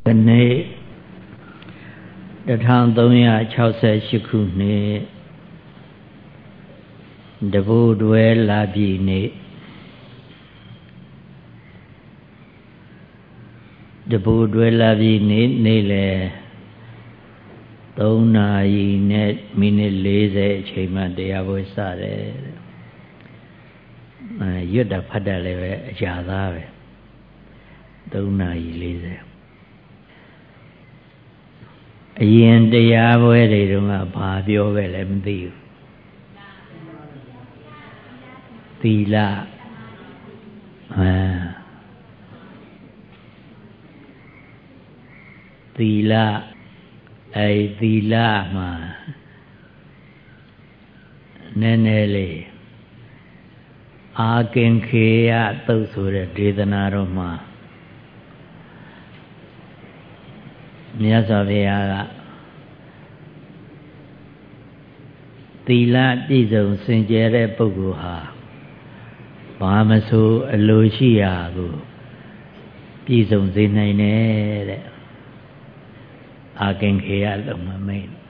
နေ့1368ခုနှစ်တပုတ်တွဲလာပြီနေ့နေ့လယ်3 နာရီနဲ့မိနစ်40အချိန်မှတရားပွဲစတယ်ရွတ်တာဖတ်တာလည်းပဲအကြာသားပဲ3 နာရီ40အရင်တရားပွဲတွေတုန်းကဘာပြောခဲ့လဲမသိဘူးသီလသီလသီလမှာနည်းနည်းလေးအာကင်ခေယသုတ်ဆိုတဲ့ဒေသနာတော်မှာမြတ်စွာဘုရားကသီလပြည့်စုံစင်ကြယ်တဲ့ပုဂ္ဂိုလ်ဟာဘာမဆိုအလိုရှိရာကိုပြည့်စုံစေနိုင်တယ်တဲ့အာကင်ခေယလုံးမမိတ်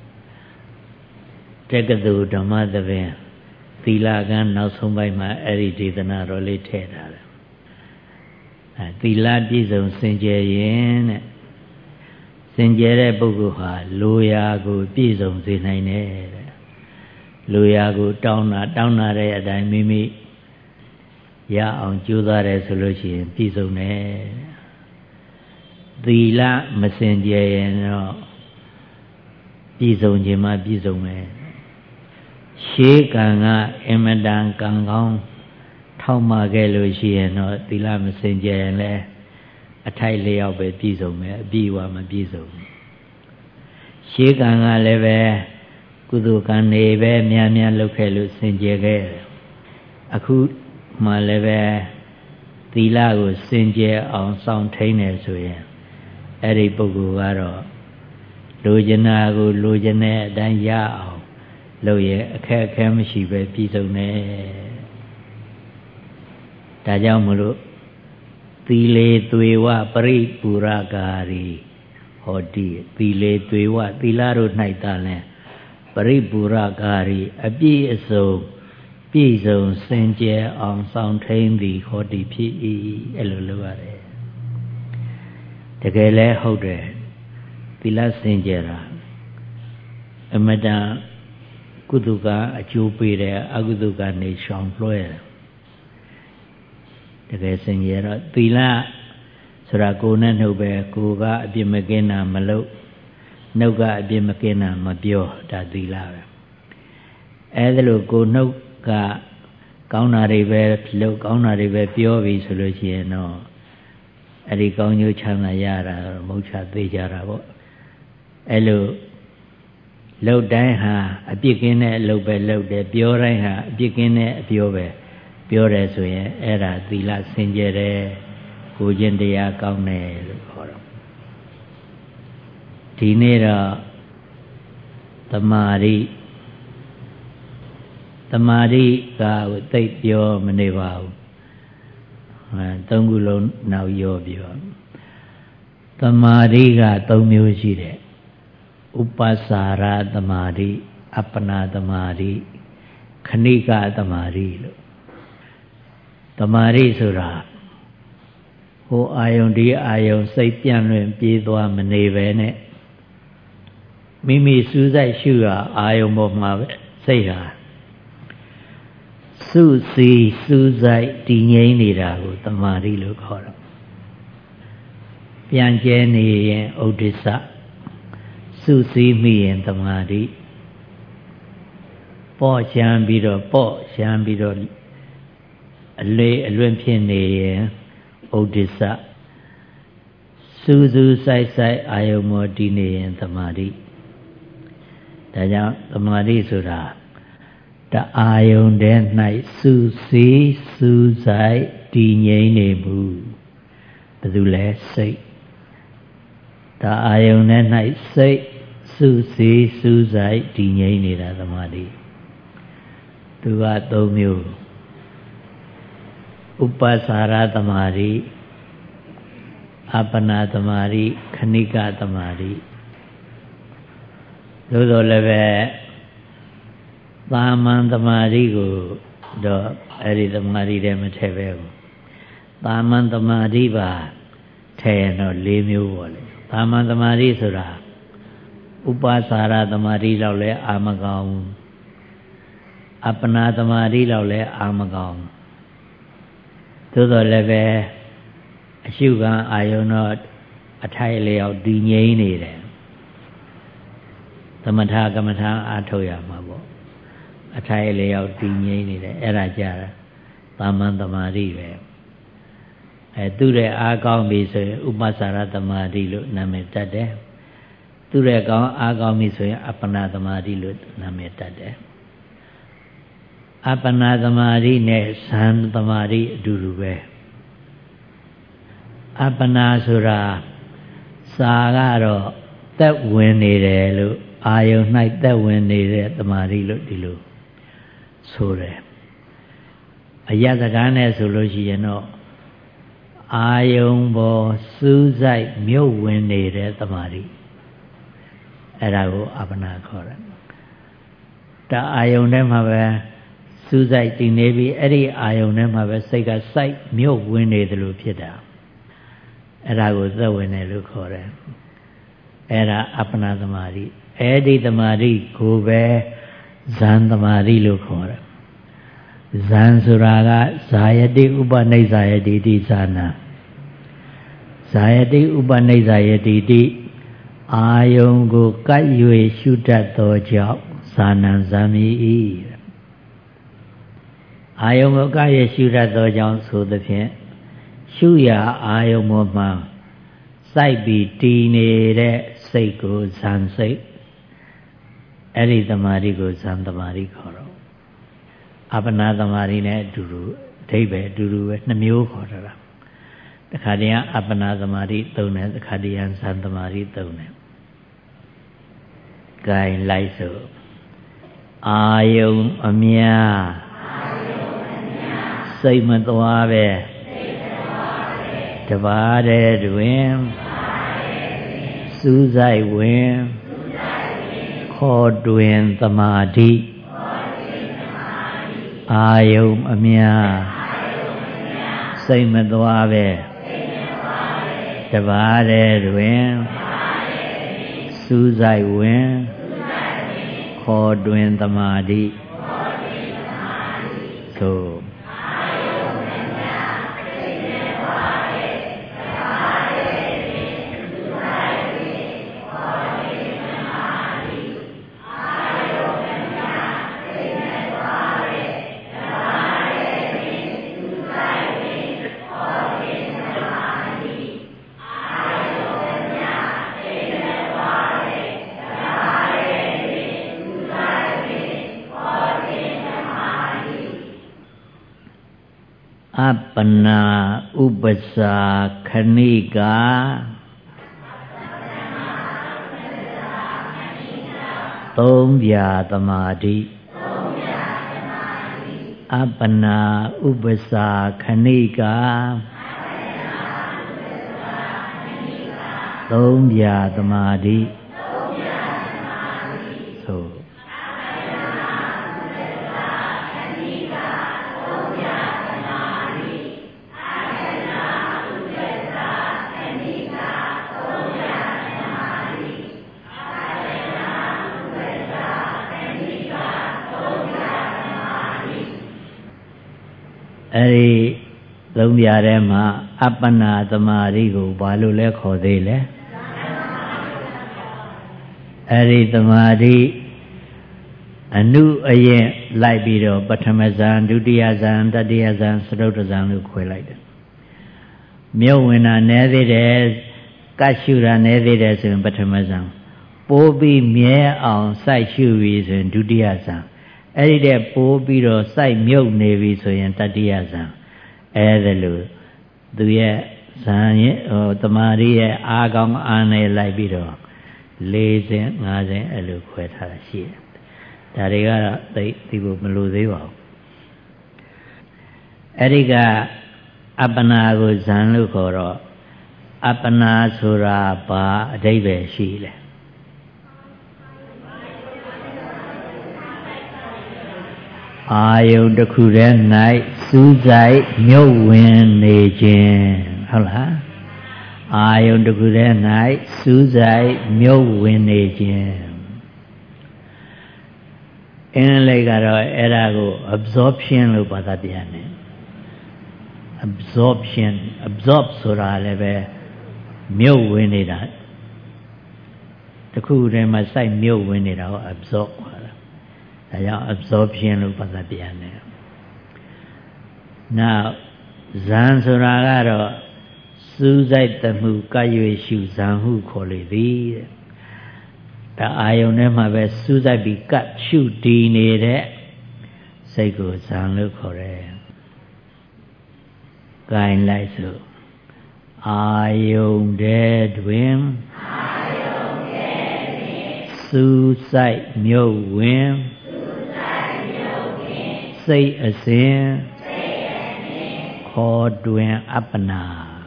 တက္ကသိုလ်ဓမ္မသဘင်သီလကံနောက်ဆုံးပိုင်းမှာအဲ့ဒီဒေသနာတော်လေးထည့်ထားတယ်သီလပြည့်စုံစင်ကြယ်ရင်တဲ့စင်ကြယ်တဲ့ပုဂ္ဂိုလ်ဟာလိုရာကိုပြည့်စုံစေနိုင်တယ်တဲ့လိုရာကိုတောင်းတာတဲ့အတိုင်းမိမိရအောင်ကြိုးစားတယ်ဆိုလို့ရှိရင်ပြည့်စုံတယ်သီလမစင်ကြယ်ရင်တော့ပြည့်စုံခြင်းမှပြည့်စုံမယ်ရှေးကံကအင်မတန်ကံကောင်းထောက်မှခဲ့လို့ရှိရင်တော့သီလမစင်ကြယ်ရင်လည်းအထိုက်လျောက်ပဲပြည့်စုံမယ်အပြည့်အဝမပြည့်စုံဘူးရှေးကံကလည်းပဲကုသိုလ်ကံတွေပဲများများလုပ်ခဲ့လို့စင်ကြယ်ခဲ့အခုမှလည်းပဲသီလကိုစင်ကြယ်အောင်စောင့်ထိန်တယ်ဆိုရင်အဲ့ဒီပုဂ္ဂိုလ်ကတော့လိုချင်တာကိုလိုချင်တဲ့အတိုင်းရအောင်လုပ်ရအခက်အခဲမရှိပဲပြည့်စုံတယ်ဒါကြောင့်မလို့သီလေသွေဝပရိပူရကာရီဟောတိသီလေသွေဝသီလတို့၌သာလဲပရိပူရကာရီအပြည့်အစုံပြည့်စုံစင်ကြယ်အောင်ဆောင်ထိန်သည်ဟောတိဖြစ်၏အဲ့လိုလုပ်ရတယ်တကယ်လဲဟုတ်တယ်သီလစင်ကြယ်တာအမတန်ကုသကအကျိုးပေးတယ်အကုသကနေရှောင်လွှဲတယ်တကယ်စင်ကြယ်တော့သီလဆိုတာကိုယ်နဲ့နှုတ်ပဲကိုယ်ကအပြစ်မကင်းတာမလုပ်နှုတ်ကအပြစ်မကင်းတာမပြောဒါသီလပဲအဲဒါလို့ကိုယ်နှုတ်ကကောင်းတာတွေပဲလုပ်ကောင်းတာတွေပဲပြောပြီဆိုလို့ရှိရင်တော့အဲ့ဒီကောင်းကျိုးချမ်းသာရတာမဟုတ်ချသေးကြတာပေါ့အဲ့လိုလှုပ်တိုင်းဟာအပြစ်ကင်းတဲ့အလုပ်ပဲလုပ်တယ်ပြောတိုင်းဟာအပြစ်ကင်းတဲ့အပြောပဲပြောတယ်ဆိုရင်အဲ့ဒါသီလစင်ကြယ်တယ်ကိုကျင့်တရားကောင်းတယ်လို့ခေါ်တော့ဒီနေ့တော့သမာဓိကသိပြောမနေပါဘူးသုံးခုလုံးနောက်ရောပြောသမာဓိက3မျိုးရှိတယ်ဥပ္ပစာရသမာဓိအပ္ပနာသမာဓိခဏိကသမာဓိလို့သမာဓိဆိုတာဟိုအာယုန်ဒီအာယုန်စိတ်ပြန့်လွင့်ပြေးသွားမနေပဲနဲ့မိမိစူးစိုက်ရှုရအာယုန်ပေါ်မှာပဲစိတ်ဟာစုစည်းစူးစိုက်တည်ငြိမ်နေတာကိုသမာဓိလို့ခေါ်တော့ပြန်ကျဲနေရင်ဥဒိစ္စစုစည်းမိရင်သမာဓိပေါ့ရှမ်းပြီးတော့အလွင့်ဖြစ်နေရင်ဥဒိစ္စစူးစိုက်အာယုံမောတည်နေရင်သမာဓိဒါကြောင့်သမာဓိဆိုတာတအာယုန်ထဲ၌စုစည်းစူးစိုက်တည်ငြိမ်နေမှုဘယ်သူလဲစိတ်တအာယုန်ထဲ၌စိတ်စုစည်းစူးစိုက်တည်ငြိမ်နေတာသမာဓိသူက3မျိုးဥပ္ပစာရသမာဓိအပ္ပနာသမာဓိခဏိကသမာဓိသို့တော်လည်းပဲသာမန်သမာဓိကိုတော့အဲ့ဒီသမာဓိတွေမထည့်ပဲဘူးသာမန်သမာဓိပါထည့်ရင်တော့၄မျိုးပေါ့လေသာမန်သမာဓိဆိုတာဥပ္ပစာရသမာဓိလောက်လဲအာမကောင်းအပ္ပနာသမာဓိလောက်လဲအာမကောင်းသို့တော်လည်းပဲအရှုခံအာယုံတော့အထိုက်အလျောက်တည်ငြိမ်နေတယ်သမထကမ္မထာအားထုတ်ရမှာပေါ့အထိုက်အလျောက်တည်ငြိမ်နေတယ်အဲ့ဒါကြတာသာမန်သမာဓိပဲသူ့ရဲ့အားကောင်းပြီဆိုရင်ဥပ္ပစာရသမာဓိလို့နာမည်တတ်တယ်သူ့ရဲ့ကောင်းအားကောင်းပြီဆိုရင်အပ္ပနာသမာဓိလို့နာမည်တတ်တယ်အပ္ပနာသမာဓိနဲ့ဇန်သမာဓိအတူတူပဲအပ္ပနာဆိုတာစာကတော့သက်ဝင်နေတယ်လို့အာယုံ၌သက်ဝင်နေတဲ့သမာဓိလို့ဒီလိုဆိုတယ်အယတကားနဲ့ဆိုလို့ရှိရင်တော့အာယုံပေါ်စူးစိုက်မြုပ်ဝင်နေတဲ့သမာဓိအဲ့ဒါကိုအပ္ပနာခေါ်တယ်ဒါအာယုံထဲမှာပဲစူးစိုက်တည်နေပြီးအဲ့ဒီအာယုံထဲမှာပဲစိတ်ကစိုက်မြုပ်ဝင်နေတယ်လို့ဖြစ်တာအဲ့ဒါကိုသက်ဝင်တယ်လို့ခေါ်တယ်အဲ့ဒါအပ္ပနာသမာဓိအဲ့ဒီသမာဓိကိုပဲဇန်သမာဓိလို့ခေါ်တယ်ဇန်ဆိုတာကဇာယတိဥပနိစ္စယတိတိဇာနာဇာယတိဥပနိစ္စယတိတိအာယုံကိုကပ်၍ရှုတတ်သောကြောင့်ဇာနံဇာမိ၏အာယုံကိုကပ်၍ရှုတတ်သောကြောင့်ဆိုသဖြင့်ရှုရာအာယုံပေါ်မှာစိုက်ပြီးတည်နေတဲ့စိတ်ကိုဇန်စိတ်အဲ့ဒီသမာဓိကိုဇန်သမာဓိခေါ်တော့အပ္ပနာသမာဓိနဲ့အတူတူအဓိပ္ပာယ်အတူတူပဲနှမျိုးခေါ်တာတခါတည်းကအပ္ပနာသမာဓိသုံးတယ်တခါတည်းကဇန်သမာဓိသုံးတယ်ဂိုင်းလိုက်စို့အာယုံအမြစိတ်မသွားပဲတပါးတည်းတွင်စူးစိုက်ဝင်ခေါ်တွင်သမာဓိအာယုံအမြစိတ်မသွားပဲတပါးတည်းတွင်စူးစိုက်ဝင်ခေါ်တွင်သမာဓိသို့အပ္ပနာဥပ္ပစာခဏိကာသုံးပြသမာဓိအပ္ပနာဥပ္ပစာခဏိကာသုံးပြသမာဓိသို့အဲ့ဒီသုံးပြထဲမှာအပ္ပနာသမာဓိကိုဘာလို့လဲခေါ်သေးလဲအဲ့ဒီသမာဓိအနုအရင်လိုက်ပြီးတော့ပထမဇန်ဒုတိယဇန်တတိယဇန်သရုပ်တဇန်လို့ခွဲလိုက်တယ်မြုပ်ဝင်တာနည်းသေးတယ်ကတ်ရှုတာနည်းသေးတယ်ဆိုရင်ပထမဇန်ပိုးပြီးမြဲအောင်စိုက်ရှုပြီးဆိုရင်ဒုတိယဇန်အဲ့ဒီတဲ့ပိုးပြီးတော့စိုက်မြုပ်နေပြီဆိုရင်တတိယဇန်အဲ့ဒါလို့သူရဲ့ဇန်ရဲ့တမာရီရဲ့အားကောင်းအားနဲ့လိုက်ပြီးတော့၄ဆင့်၅ဆင့်အဲ့လိုခွဲထားတာရှိတယ်ဒါတွေကတော့သိဖို့မလိုသေးပါဘူးအဲ့ဒီကအပ္ပနာကိုဇန်လို့ခေါ်တော့အပ္ပနာဆိုတာဘာအဓိပ္ပာယ်ရှိလဲအာယုန်တစ်ခုတည်း၌စူးစိုက်မြုပ်ဝင်နေခြင်းဟုတ်လားအာယုန်တစ်ခုတည်း၌စူးစိုက်မြုပ်ဝင်နေခြင်းအင်္ဂလိပ်ကတော့အဲ့ဒါကို absorption လို့ဘာသာပြန်တယ် absorption absorb ဆိုတာလည်းပဲမြုပ်ဝင်နေတာတစ်ခုတည်းမှာစိုက်မြုပ်ဝင်နေတာကို absorb ခေါ်တာဒါကြောင့် absorption လို့ဘာသာပြန်တယ်နောက်ဇံဆိုတာကတော့စူးစိုက်တမှုကပ်၍ရှုဇံဟုခေါ်လေသည်တဲ့ဒါအာယုန်ထဲမှာပဲစူးစိုက်ပြီးကပ်ရှုတည်နေတဲ့စိတ်ကိုဇံလို့ခေါ်တယ်။ကိုင်လိုက်စို့အာယုန်ထဲတွင်စူးစိုက်မြုပ်ဝင်စိတ်အစဉ်ခေါ်တွင်အပ္ပနာ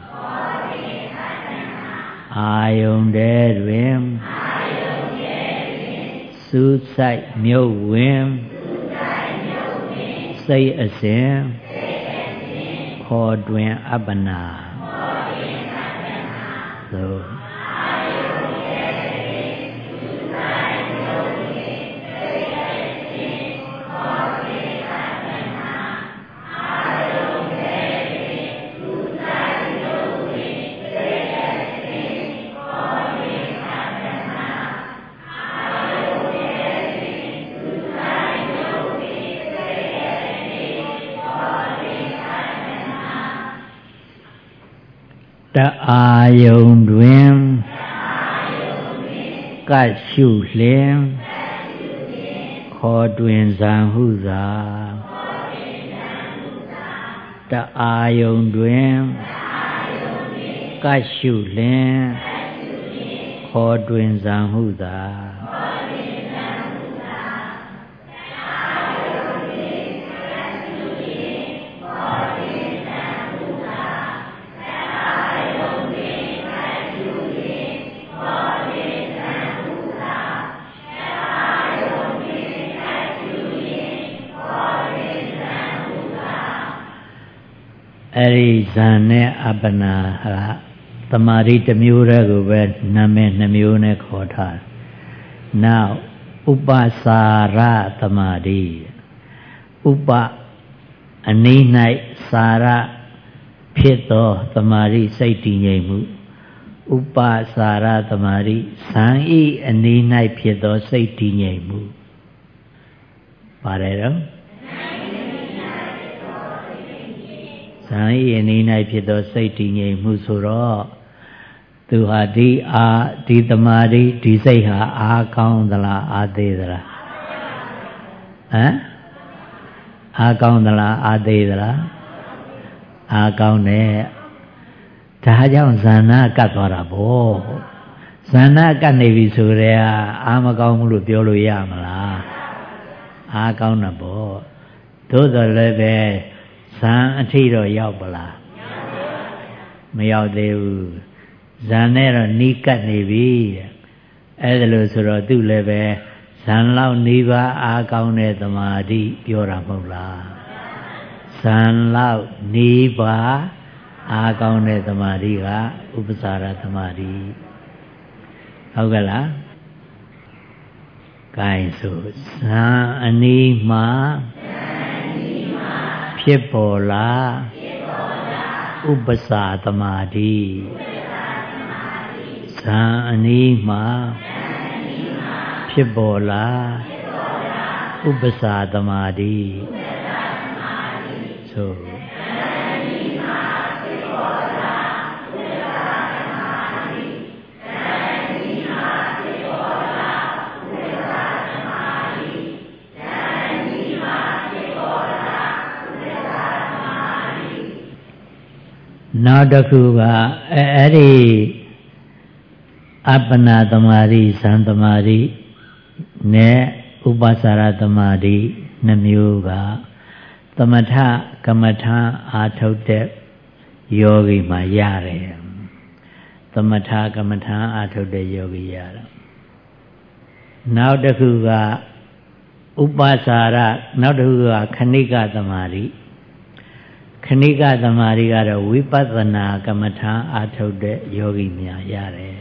အာယုန်ထဲတွင်စူးစိုက်မြုပ်ဝင်စိတ်အစဉ်ခေါ်တွင်အပ္ပနာသို့တအာယုန်တွင်ကတ်ရှုလင်ခေါ်တွင်ဇံဟုသာတအာယုန်တွင်ကတ်ရှုလင်ခေါ်တွင်ဇံဟုသာအဲ့ဒီဇံနဲ့အပ္ပနာဟာတမာရီတစ်မျိုးတည်းကိုပဲနာမည်နှမျိုးနဲ့ခေါ်ထား။နောက်ဥပစာရတမာရီဥပအနည်း၌စာရဖြစ်သောတမာရီစိတ်တည်ငြိမ်မှုဥပစာရတမာရီဇံဤအနည်း၌ဖြစ်သောစိတ်တည်ငြိမ်မှုပါတယ်တော့ဇံဤအနည်း၌ဖြစ်သောစိတ်တည်ငြိမ်မှုဆိုတော့သူဟာဒီတမာရီဒီစိတ်ဟာအားကောင်းသလားအားသေးသလားဟမ်အားကောင်းသလားအားသေးသလားအားကောင်းတယ်ဒါကြောင့်ဇာနာကတ်သွားတာဗောဇာနာကတ်နေပြီဆိုတဲ့အားမကောင်းဘူးလို့ပြောလို့ရမလားအားကောင်းတာဗောသို့တော်လည်းပဲဇံအထိတော့ရောက်ပလားမရောက်သေးဘူးဇံနဲ့တော့နီးကပ်နေပြီအဲ့ဒါလို့ဆိုတော့သူ့လည်းပဲဇံလောက်နီးပါးအားကောင်းတဲ့သမာဓိပြောတာမဟုတ်လားဇံလောက်နီးပါးအားကောင်းတဲ့သမာဓိကဥပ္ပစာရသမာဓိဟုတ်ကဲ့လားဂိုင်းဆိုဇံအနီးမှာဖြစ်ပေါ်လာဥပ္ပစာသမာဓိဇံအနီးမှာဖြစ်ပေါ်လာဥပ္ပစာသမာဓိဆိုနောက်တစ်ခုကအဲ့ဒီအပ္ပနာသမာဓိဇံသမာဓိနဲ့ဥပ္ပစာရသမာဓိနှမျိုးကသမထကမ္မထာအာထုတ်တဲ့ယောဂီမှာရတယ်သမထကမ္မထာအာထုတ်တဲ့ယောဂီရတာနောက်တစ်ခုကဥပ္ပစာရနောက်တစ်ခုကခဏိကသမာဓိခဏိကသမာဓိကတော့ဝိပဿနာကမ္မထာအာထုတ်တဲ့ယောဂီများရတယ်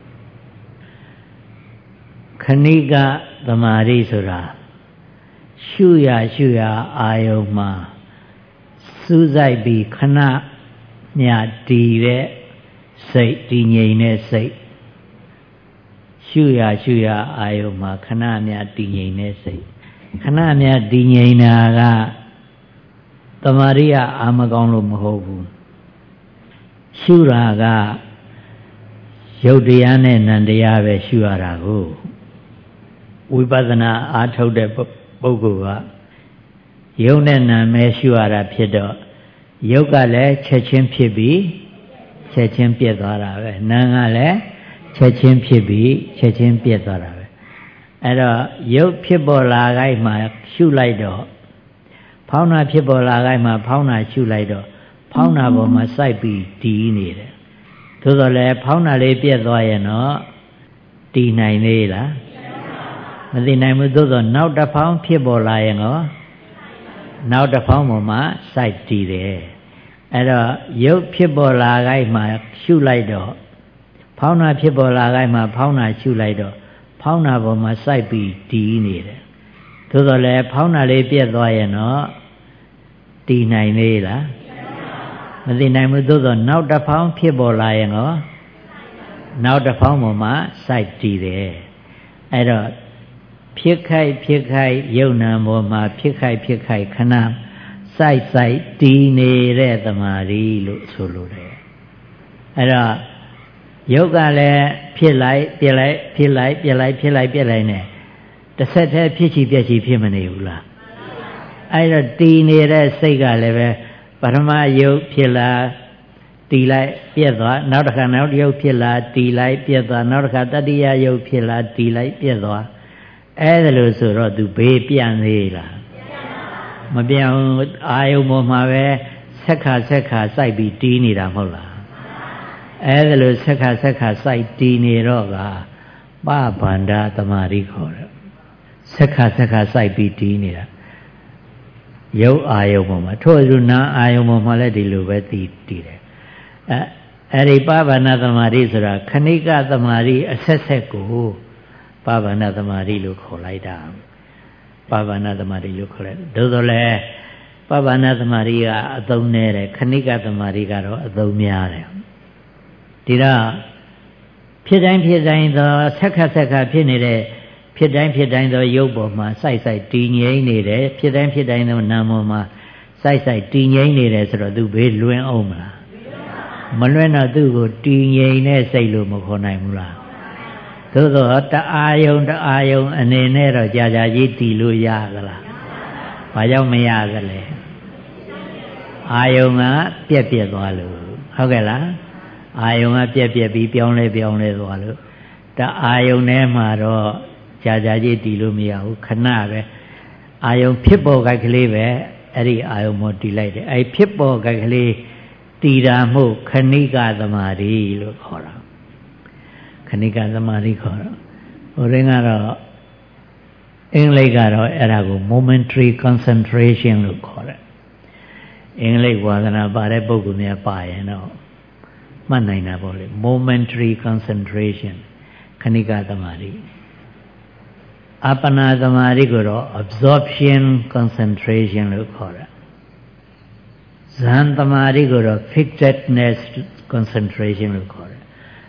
ခဏိကသမာဓိဆိုတာရှုရအာယုံမှာစူးစိုက်ပြီးခဏမြတည်တဲ့စိတ်တည်ငြိမ်တဲ့စိတ်ရှုရအာယုံမှာခဏမြတည်ငြိမ်တဲ့စိတ်ခဏမြတည်ငြိမ်တာကသမာဓိကအာမကောင်းလို့မဟုတ်ဘူးရှုတာကရုပ်တရားနဲ့နံတရားပဲရှုရတာကိုဝိပဿနာအားထုတ်တဲ့ပုဂ္ဂိုလ်ကယုံနဲ့နာမဲရှုရတာဖြစ်တော့ယုတ်ကလည်းချက်ချင်းဖြစ်ပြီးချက်ချင်းပြတ်သွားတာပဲနာကလည်းချက်ချင်းဖြစ်ပြီးချက်ချင်းပြတ်သွားတာပဲအဲ့တော့ယုတ်ဖြစ်ပေါ်လာခိုင်းမှာရှုလိုက်တော့ဖောင်းတာဖြစ်ပေါ်လာခိုင်းမှာဖောင်းတာရှုလိုက်တော့ဖောင်းတာပေါ်မှာစိုက်ပြီးတည်နေတယ်သို့တော်လည်းဖောင်းတာလေးပြတ်သွားရင်တော့တည်နိုင်သေးလားမသိနိုင်ဘူးသို့တော့နောက်တစ်ဖောင်းဖြစ်ပေါ်လာရင်ရောနောက်တစ်ဖောင်းပေါ်မှာစိုက်တည်တယ်အဲ့တော့ရုပ်ဖြစ်ပေါ်လာခိုင်းမှာရှုလိုက်တော့ဖောင်းတာဖြစ်ပေါ်လာခိုင်းမှာဖောင်းတာရှုလိုက်တော့ဖောင်းတာပေါ်မှာစိုက်ပြီးတည်နေတယ်သို့တော်လည်းဖောင်းတာလေးပြတ်သွားရင်တော့တည်နိုင်သေးလားမသိနိုင်ဘူးသို့တော့နောက်တစ်ဖောင်းဖြစ်ပေါ်လာရင်ရောနောက်တစ်ဖောင်းပေါ်မှာစိုက်တည်တယ်အဲ့တော့ဖြစ်ခိုက်ယုံနာပေါ်မှာဖြစ်ခိုက်ခဏစိုက်တည်နေတဲ့သမာဓိလို့ဆိုလိုတယ်အဲ့တော့ယုတ်ကလည်းဖြစ်လိုက်ပြက်လိုက်ဖြစ်လိုက်ပြက်လိုက်နဲ့တစ်ဆက်တည်းဖြစ်ချီပြက်ချီဖြစ်မနေဘူးလားအဲ့တော့တည်နေတဲ့စိတ်ကလည်းပဲပထမယုတ်ဖြစ်လာတည်လိုက်ပြက်သွားနောက်တစ်ခါနောက်ယုတ်ဖြစ်လာတည်လိုက်ပြက်သွားနောက်တစ်ခါတတိယယုတ်ဖြစ်လာတည်လိုက်ပြက်သွားအဲ့ဒါလို့ဆိုတော့သူဘေးပြန့်သေးလားမပြန့်ဘူးအာယုံပေါ်မှာပဲဆက်ခါစိုက်ပြီးတီးနေတာမဟုတ်လားအဲ့ဒါလို့ဆက်ခါစိုက်တီးနေတော့ကပဗန္ဒသမာဓိခေါ်တယ်ဆက်ခါစိုက်ပြီးတီးနေတာရုပ်အာယုံပေါ်မှာထို့အတူနာအာယုံပေါ်မှာလည်းဒီလိုပဲတီးတယ်အဲ့ဒီပဗန္ဒသမာဓိဆိုတာခဏိကသမာဓိအဆက်ကိုပဗန္ဒသမာဓိလို့ခေါ်လိုက်တာပဗန္ဒသမာဓိလို့ခေါ်လိုက်သို့သော်လည်းပဗန္ဒသမာဓိကအသုံးနည်းတယ်ခဏိကသမာဓိကတော့အသုံးများတယ်ဒီတော့ဖြစ်တိုင်းသောဆက်ခါဖြစ်နေတဲ့ဖြစ်တိုင်းသောရုပ်ပေါ်မှာစိုက်တည်ငြိမ်နေတယ်ဖြစ်တိုင်းသောနာမ်ပေါ်မှာစိုက်တည်ငြိမ်နေတယ်ဆိုတော့သူဘေးလွင်အောင်မလားမလွင်တော့သူ့ကိုတည်ငြိမ်တဲ့စိတ်လို့မခေါ်နိုင်ဘူးလားသို့သောတအာယုံအနေနဲ့တော့ကြာကြီးတည်လို့ရသလားဘာကြောင့်မရသလဲအာယုံကပြက်သွားလို့ဟုတ်ကဲ့လားအာယုံကပြက်ပြီးပြောင်းလဲသွားလို့တအာယုံထဲမှာတော့ကြာကြီးတည်လို့မရဘူးခဏပဲအာယုံဖြစ်ပေါ်ကြကလေးပဲအဲ့ဒီအာယုံမတည်လိုက်တယ်အဲ့ဖြစ်ပေါ်ကြကလေးတည်တာမှုခဏိကသမာဓိလို့ခေါ်တာခဏိကသမာဓိခေါ်တော့ဟိုရင်းကတော့အင်္ဂလိပ်ကတော့အဲ့ဒါကို momentary concentration လို့ခေါ်တယ်အင်္ဂလိပ်ဝါဒနာပါတဲ့ပုဂ္ဂိုလ်များပါရင်တော့မှတ်နိုင်တာပေါ့လေ momentary concentration ခဏိကသမာဓိအပ္ပနာသမာဓိကိုတော့ absorption concentration လို့ခေါ်တယ်ဇန်သမာဓိကိုတော့ fixedness concentration လို့ခေါ်တယ်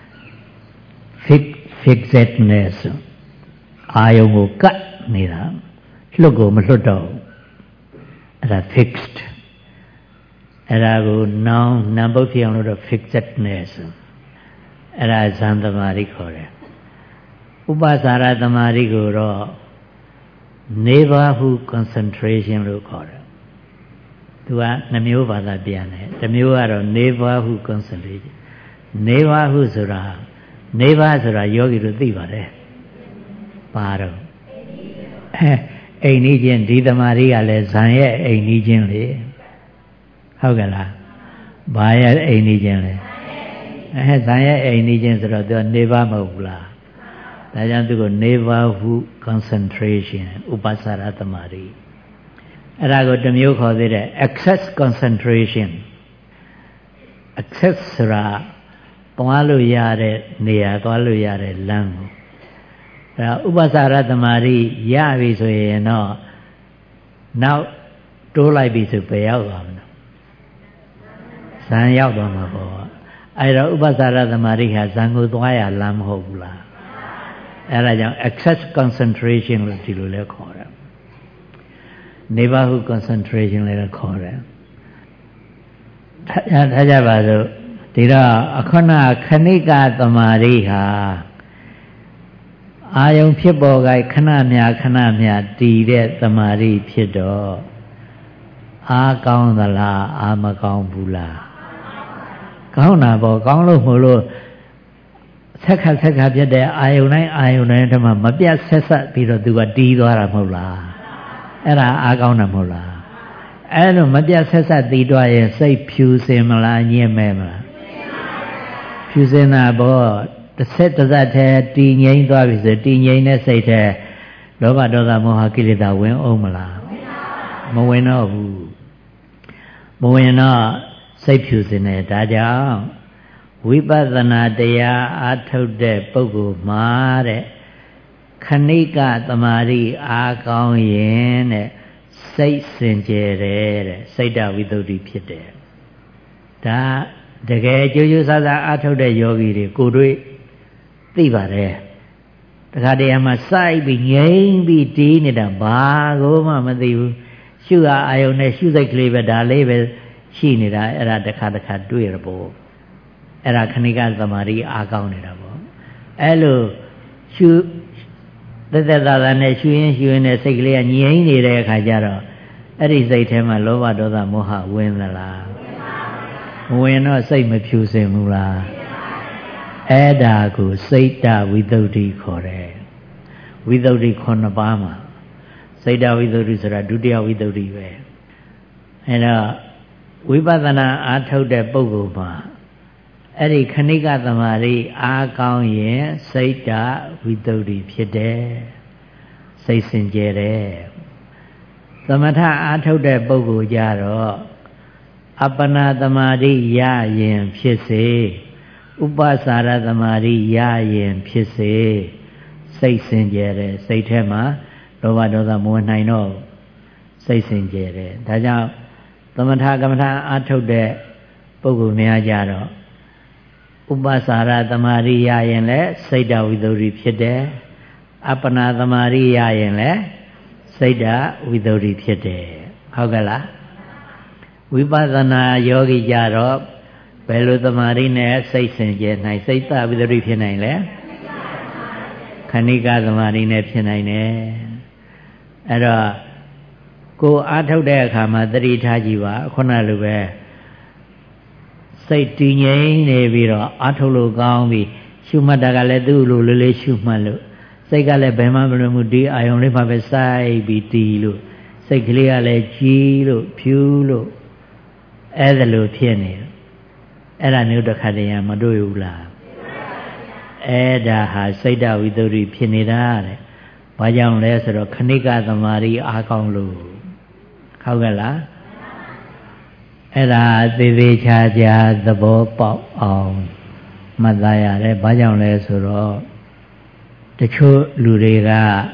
fixedness အာယုံကိုကတ်နေတာလွတ်ကိုမလွတ်တော့အဲ့ဒါ fixed အဲ့ဒါကို noun နာမ်ပုတ်ဖြစ်အောင်လို့တော့ fixedness အဲ့ဒါဇန်သမာဓိခေါ်တယ်ဥပ္ပစာရသမာဓိကိုတော့ neighborhood concentration လို့ခေါ်တယ်သူကနှမျိုးဘာသာပြန်တယ်တစ်မျိုးကတော့ neighborhood concentration neighborhood ဆိုတာယောဂီတို့သိပါတယ်ပါတော့အိမ်နီးချင်းဒီသမာဓိကလည်းဇန်ရဲ့အိမ်နီးချင်းလေဟုတ်ကဲ့လားဘာရဲ့အိမ်နီးချင်းလဲဇံရဲ့အိမ်နေခြင်းဆိုတော့သူကနေပါမဟုတ်ဘူးလားဒါကြောင့်သူကို neighborhood concentration ဥပ္ပစာရသမာဓိအဲ့ဒါကိုတစ်မျိုးခေါ်သေးတယ် access concentration access ဆိုတာသွားလို့ရတဲ့နေရာသွားလို့ရတဲ့လမ်းကိုအဲ့ဒါဥပ္ပစာရသမာဓိရပြီဆိုရင်တော့နောက်တိုးလိုက်ပြီဆိုပဲရောက်သွားမှာဇံရောက်သွားမှာပေါ့အဲ့တော့ဥပ္ပစာရသမာဓိဟာဇံကိုသွားရလမ်းမဟုတ်ဘူးလားအဲ့ဒါကြောင့် access concentration လို့ဒီလိုလဲခေါ်တယ် neighborhood concentration လည်းခေါ်တယ်ထားကြပါစို့ဒီတော့အခုနခဏိကသမာဓိဟာအာယုံဖြစ်ပေါ်ကခဏမြတည်တဲ့သမာဓိဖြစ်တော့အားကောင်းသလားအားမကောင်းဘူးလားကောင်းတာပေါ့ကောင်းလို့မလို့ဆက်ခါပြတဲ့အာယုန်တိုင်းတည်းမှာမပြတ်ဆက်ဆက်ပြီးတော့သူကတီးသွားတာမဟုတ်လားအဲ့ဒါအားကောင်းတာမဟုတ်လားအဲ့လိုမပြတ်ဆက်ဆက်တီးသွားရင်စိတ်ဖြူစင်မလားညစ်မဲ့မလားဖြူစင်တာပေါ့တစ်ဆက်တည်းတည်ငြိမ်သွားပြီဆိုတည်ငြိမ်တဲ့စိတ်ထဲလောဘဒေါသမောဟကိလေသာဝင်အောင်မလားမဝင်တော့ဘူးမဝင်တော့စိတ်ဖြူစင်တယ်ဒါကြောင့်ဝိပဿနာတရားအားထုတ်တဲ့ပုဂ္ဂိုလ်မှာတဲ့ခဏိကသမာဓိအားကောင်းရင်တဲ့စိတ်စင်ကြယ်တယ်တဲ့စိတ်တဝိသုဒ္ဓိဖြစ်တယ်ဒါတကယ်ကြိုးကြိုးစားစားအားထုတ်တဲ့ယောဂီတွေကိုတွေ့သိပါတယ်တခါတည်းမှာစိုက်ပြီးငြိမ်ပြီးတီးနေတာဘာကိုမှမသိဘူးရှုအာယုန်နဲ့ရှုစိတ်ကလေးပဲဒါလေးပဲရှိနေတာအဲ့ဒါတခါတွေ့ရပေါ့အဲ့ဒါခဏိကသမာဓိအားကောင်းနေတာပေါ့အဲ့လိုရှုသက်သာနဲ့ရှုရင်နဲ့စိတ်ကလေးကငြိမ်နေတဲ့အခါကျတော့အဲ့ဒီစိတ်ထဲမှာလောဘဒေါသမောဟဝင်သလားမဝင်တော့စိတ်မဖြူစင်ဘူးလားအဲ့ဒါကိုစိတ်တဝိသုဒ္ဓိခေါ်တယ်ဝိသုဒ္ဓိ9ပါးမှာစိတ်တဝိသုဒ္ဓိဆိုတာဒုတိယဝိသုဒ္ဓိပဲအဲ့တော့ဝိပဿနာအားထုတ်တဲ့ပုဂ္ဂိုလ်မှာအဲ့ဒီခဏိကသမာဓိအားကောင်းရင်စိတ်တဝိသုဒ္ဓိဖြစ်တယ်စိတ်စင်ကြယ်တယ်သမထအားထုတ်တဲ့ပုဂ္ဂိုလ်ကြတော့အပ္ပနာသမာဓိရရင်ဖြစ်စေဥပ္ပစာရသမာဓိရရင်ဖြစ်စေစိတ်စင်ကြယ်တယ်စိတ်ထဲမှာလောဘဒေါသမဝင်နိုင်တော့စိတ်စင်ကြယ်တယ်ဒါကြောင့်သမထကမ္မထာအားထုတ်တဲ့ပုဂ္ဂိုလ်များကြတော့ဥပ္ပစာရသမာဓိရရင်လည်းစိတ်တဝိသုဒ္ဓိဖြစ်တယ်အပ္ပနာသမာဓိရရင်လည်းစိတ်တဝိသုဒ္ဓိဖြစ်တယ်ဟုတ်ကဲ့လားဝိပဿနာယောဂီကြတော့ဘယ်လိုသမာဓိနဲ့စိတ်စင်ကြယ်နိုင်စိတ်တဝိသုဒ္ဓိဖြစ်နိုင်လဲခဏိကသမာဓိနဲ့ဖြစ်နိုင်တယ်အဲ့တော့ကိုအားထုတ်တဲ့အခါမှာသတိထားကြည့်ပါခုနလိုပဲစိတ်တည်ငြိမ်နေပြီးတော့အားထုတ်လို့ကောင်းပြီရှုမှတ်တာကလည်းသူ့လိုလေးရှုမှတ်လို့စိတ်ကလည်းဘယ်မှမလွယ်မှုဒီအာယုံလေးမှာပဲစိုက်ပြီးတည်လို့စိတ်ကလေးကလည်းကြီးလို့ဖြူလို့အဲ့ဒါလိုဖြစ်နေအဲ့ဒါမျိုးတစ်ခါတည်းမတွေ့ဘူးလားအဲ့ဒါဟာစိတ်တဝိသုဒ္ဓိဖြစ်နေတာတဲ့ဘာကြောင့်လဲဆိုတော့ခဏိကသမာဓိအားကောင်းလို့ဟုတ်ကဲ့လားအဲ့ဒါသေသေးချာချာသဘောပေါက်အောင်မှတ်သားရတယ်ဘာကြောင့်လဲဆိုတော့တချို့လူတွေက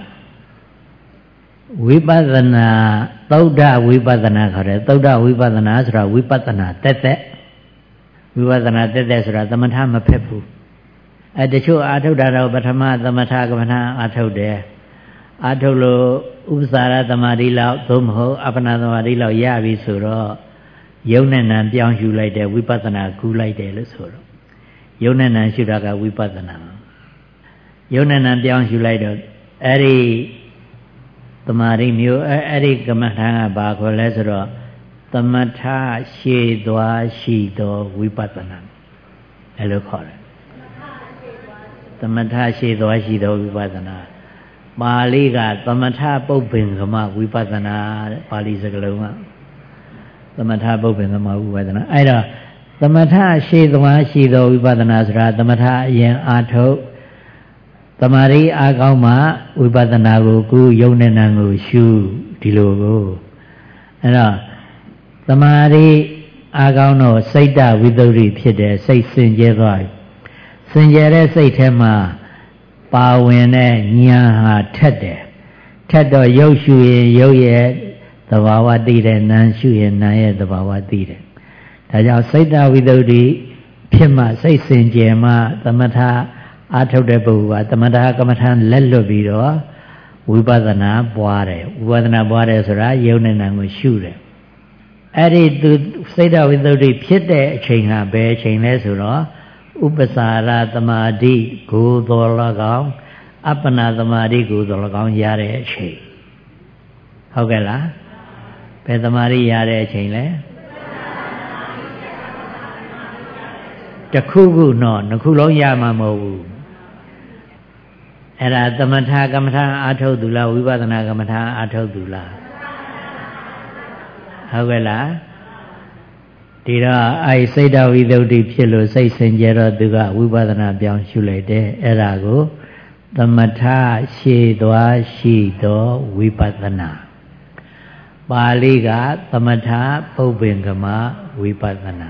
ဝိပဿနာသုဒ္ဓဝိပဿနာခေါ်တယ်သုဒ္ဓဝိပဿနာဆိုတာဝိပဿနာတက်ဝိပဿနာတက်ဆိုတာသမထမဖက်ဘူးတချို့အာထုတ်တာတော့ပထမသမထကမ္မထာအာထုတ်တယ်အာထုတ်လို့ဥပ္ပစာရသမာဓိလောက်သို့မဟုတ်အပ္ပနာသမာဓိလောက်ရပြီဆိုတော့ယုံနဲ့နံပြောင်းယူလိုက်တယ်ဝိပဿနာကူးလိုက်တယ်လို့ဆိုတော့ယုံနဲ့နံရှုတာကဝိပဿနာယုံနဲ့နံပြောင်းယူလိုက်တော့အဲ့ဒီသမာဓိမျိုးအဲ့ဒီကမ္မထာကဘာခေါ်လဲဆိုတော့သမထရှေသွားရှိသောဝိပဿနာအဲ့လိုခေါ်တယ်သမထရှေသွားရှိသောဝိပဿနာပါဠိကသမထပုပ္ပင်္ဂမဝိပဿနာတဲ့ပါဠိစကားလုံးကသမထပုပ္ပင်္ဂမဝိပဿနာအဲ့တော့သမထရှိသွားရှိသောဝိပဿနာဆိုတာသမထအရင်အာထုတ်သမာဓိအားကောင်းမှဝိပဿနာကိုကုယုံနဲ့နံကိုရှုဒီလိုကိုအဲ့တော့သမာဓိအားကောင်းတော့စိတ်တဝိသုဒ္ဓိဖြစ်တယ်စိတ်စင်ကြဲသွားပြီစင်ကြဲတဲ့စိတ်ထဲမှာပါဝင်တဲ့ဉာဏ်ဟာထက်တယ်ထက်တော့ရုပ်ရှုရင်ရုပ်ရဲ့သဘာဝသိတယ်နာမ်ရှုရင်နာမ်ရဲ့သဘာဝသိတယ်ဒါကြောင့်စိတ်တဝိသုဒ္ဓိဖြစ်မှစိတ်စင်ကြယ်မှသမထအားထုတ်တဲ့ပုဂ္ဂိုလ်ကသမထကမ္မထလက်လွတ်ပြီးတော့ဝိပဿနာပွားတယ်ဝိပဿနာပွားတယ်ဆိုတာယုံနဲ့နာမ်ကိုရှုတယ်အဲ့ဒီသူစိတ်တဝိသုဒ္ဓိဖြစ်တဲ့အချိန်ဟာဘယ်အချိန်လဲဆိုတော့ဥပ္ပစာရသမာဓိကိုတော်၎င်းအပ္ပနာသမာဓိကိုတော်၎င်းရတဲ့အချိန်ဟုတ်ကဲ့လားဘယ်သမာဓိရတဲ့အချိန်လဲတစ်ခုခုတော့နှစ်ခုလုံးရမှာမဟုတ်ဘူးအဲ့ဒါသမထကမ္မထာအာထုတ်သူလားဝိပဿနာကမ္မထာအာထုတ်သူလားဟုတ်ကဲ့လားဒီတော့အဲ့စိတ်တဝိသုဒ္ဓိဖြစ်လို့စိတ်စင်ကြယ်တော့သူကဝိပဿနာပြောင်းရှုလိုက်တယ်အဲ့ဒါကိုသမထရှိသွားရှိသောဝိပဿနာပါဠိကသမထပုပ္ပင်္ဂမဝိပဿနာ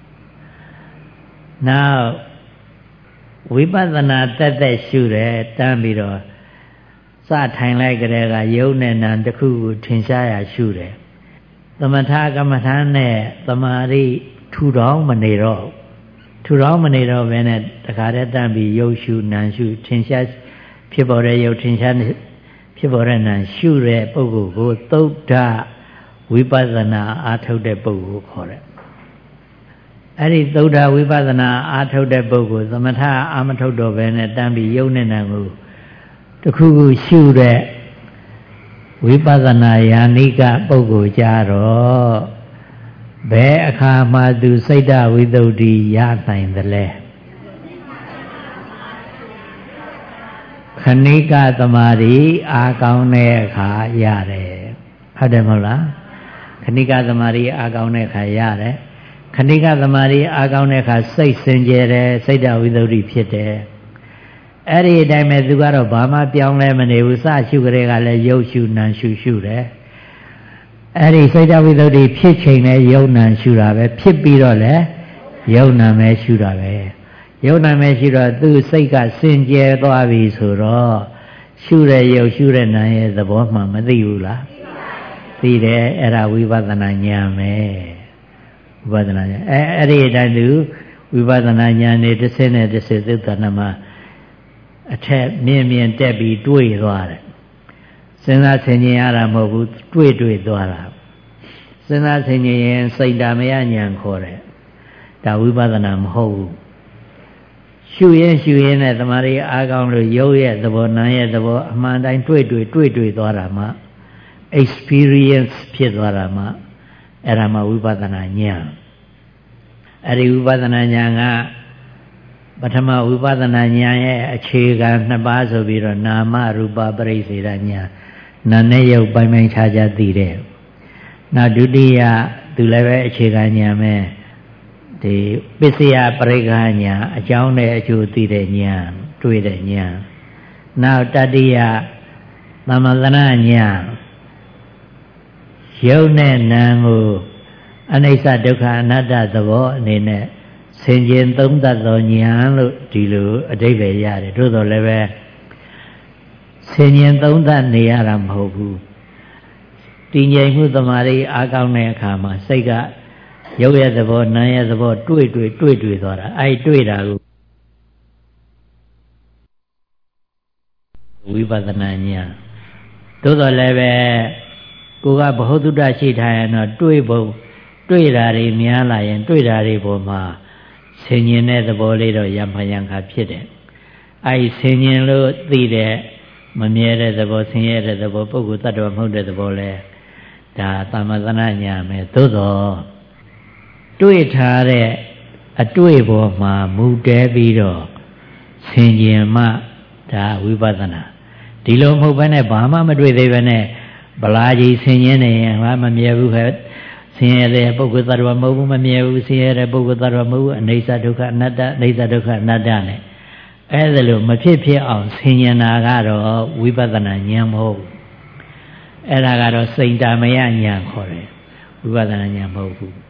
နောက်ဝိပဿနာတက်တက်ရှုတယ်တန်းပြီးတော့စထိုင်လိုက်ကြတဲ့ကယုံနဲ့နံတစ်ခုကိုထင်ရှားရရှုတယ်သမထကမ္မထာနဲ့သမာဓိထူထောင်မနေတော့ဘဲနဲ့တခါတည်းတန်းပြီးယုတ်ရှုနံရှုထင်ရှားဖြစ်ပေါ်တဲ့ယုတ်ထင်ရှားဖြစ်ပေါ်တဲ့နံရှုတဲ့ပုဂ္ဂိုလ်ကိုသုဒ္ဓဝိပဿနာအားထုတ်တဲ့ပုဂ္ဂိုလ်ခေါ်တယ်အဲ့ဒီသုဒ္ဓဝိပဿနာအားထုတ်တဲ့ပုဂ္ဂိုလ်သမထအာမထုတ်တော့ဘဲနဲ့တန်းပြီးယုတ်နဲ့နံကိုတခုခုရှုတဲ့ဝိပဿနာယာနိကပုဂ္ဂိုလ်ကြတော့ဘယ်အခါမှသူစိတ်တဝိသုဒ္ဓိရနိုင်သလဲခဏိကသမာဓိအားကောင်းတဲ့အခါရတယ်ဟုတ်တယ်မဟုတ်လားခဏိကသမာဓိအားကောင်းတဲ့အခါရတယ်ခဏိကသမာဓိအားကောင်းတဲ့အခါစိတ်စင်ကြယ်တယ်စိတ်တဝိသုဒ္ဓိဖြစ်တယ်အဲ့ဒီအတိုင်းပဲသူကတော့ဘာမှပြောင်းလဲမနေဘူးစရှုကြတဲ့ကလည်းယုတ်ရှုနံရှုတယ်အဲ့ဒီစိတ်တဝိသုဒ္ဓိဖြစ်ချိန်နဲ့ယုတ်နံရှုတာပဲဖြစ်ပြီးတော့လည်းယုတ်နံပဲရှုတာပဲယုတ်နံပဲရှုတော့သူ့စိတ်ကစင်ကြယ်သွားပြီဆိုတော့ရှုတဲ့ယုတ်ရှုတဲ့နံရဲ့သဘောမှမသိဘူးလားသိတယ်အဲ့ဒါဝိပဿနာဉာဏ်ပဲဝိပဿနာဉာဏ်အဲ့ဒီအတိုင်းသူဝိပဿနာဉာဏ်နဲ့တစ်ဆင့်နဲ့တစ်ဆင့်သုတ္တနာမှာအထက်မြင်တက်ပြီးတွေးသွားတယ်စဉ်းစားဆင်ခြင်ရတာမဟုတ်ဘူးတွေးသွားတာစဉ်းစားဆင်ခြင်ရင်စိတ်ဓာမယဉာဏ်ခေါ်တယ်ဒါဝိပဿနာမဟုတ်ဘူးရှုရင်နဲ့သမာဓိအားကောင်းလို့ရုပ်ရဲ့သဘောနာမ်ရဲ့သဘောအမှန်တိုင်းတွေးသွားတာမှ experience ဖြစ်သွားတာမှအဲ့ဒါမှဝိပဿနာဉာဏ်အဲ့ဒီဝိပဿနာဉာဏ်ကပထမဝိပဿနာဉာဏ်ရဲ့အခြေခံနှစ်ပါးဆိုပြီးတော့နာမရူပပရိစ္ဆေဒဉာဏ်နာနဲ့ရုပ်ပိုင်းခြားသိတယ်နောက်ဒုတိယသူလည်းပဲအခြေခံဉာဏ်ပဲဒီပစ္စယပရိက္ခဉာဏ်အကြောင်းနဲ့အကျိုးသိတဲ့ဉာဏ်တွေ့တဲ့ဉာဏ်နောက်တတိယသမသနာဉာဏ်ရုပ်နဲ့နာမ်ကိုအနိစ္စဒုက္ခအနတ္တသဘောအနေနဲ့ဆင်ခြင်သုံးသပ်သောဉာဏ်လို့ဒီလိုအဓိပ္ပာယ်ရတယ်သို့တော်လည်းပဲဆင်ခြင်သုံးသပ်နေရတာမဟုတ်ဘူးတည်ငြိမ်မှုသမာဓိအားကောင်းတဲ့အခါမှာစိတ်ကရုပ်ရဲ့သဘောနာမ်ရဲ့သဘောတွေ့သွားတာအဲ့တွေ့တာကိုဝိပဿနာဉာဏ်သို့တော်လည်းပဲကိုကဘ ਹੁ တုတ္တရှိထားရင်တော့တွေ့တာတွေများလာရင်တွေ့တာတွေပေါ်မှာဆင်ញင်တဲ့သဘောလေးတော့ယံဖယံခါဖြစ်တယ်အဲဒီဆင်ញင်လို့သိတဲ့မမြဲတဲ့သဘောဆင်းရဲတဲ့သဘောပုဂ္ဂိုလ်တ attva မဟုတ်တဲ့သဘောလဲဒါသမသနာညာမယ်သို့တော့တွေ့ထားတဲ့အတွေ့ပေါ်မှာမူတဲပြီးတော့ဆင်ញင်မှဒါဝိပဿနာဒီလိုမဟုတ်ဘဲနဲ့ဘာမှမတွေ့သေးဘဲနဲ့ဗလာကြီးဆင်ញင်နေရင်ဟာမမြဲဘူးခဲဆင်းရဲတဲ့ပုဂ္ဂိုလ်သတ္တဝါမဟုတ်ဘူးမမြဲဘူးဆင်းရဲတဲ့ပုဂ္ဂိုလ်သတ္တဝါမဟုတ်ဘူးအနိစ္စဒုက္ခအနတ္တအနိစ္စဒုက္ခအနတ္တနဲ့အဲ့ဒါလို့မဖြစ်ဖြစ်အောင်ဆင်ញင်တာကတော့ဝိပဿနာဉာဏ်မဟုတ်ဘူးအဲ့ဒါကတော့စိတ်တမယဉာဏ်ခေါ်တယ်ဝိပဿနာဉာဏ်မဟုတ်ဘူး